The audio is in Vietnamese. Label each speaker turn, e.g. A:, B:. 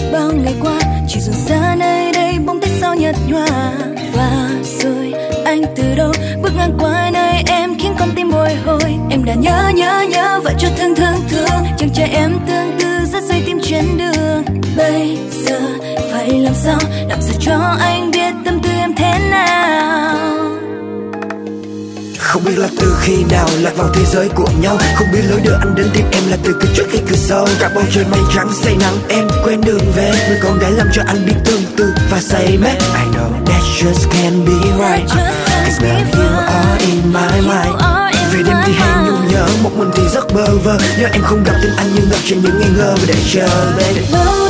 A: Bao ngày qua chỉ dừng xa nơi đây bóng tối sau nhạt nhòa. Và rồi anh từ đâu bước ngang qua nơi em khiến con tim bồi hồi. Em đã nhớ vậy cho thương chàng trai em tương tư rất rơi tim trên đường. Bây giờ phải làm sao cho anh biết tâm tư em thế nào.
B: Không biết là từ khi nào lạc vào thế giới của nhau. Không biết lối đưa anh đến tim em là từ cửa trước hay cửa sau. Cả bầu trời mây trắng say nắng em quên đường về. Người con gái làm cho anh biết tương tư và say mê. I know that just can't be right, cause now you are in my mind. Về đêm thì hay nhung nhớ, một mình thì rất bơ vơ. Nhớ em không gặp tin anh như ngập trên những ngày ngơ và để chờ baby.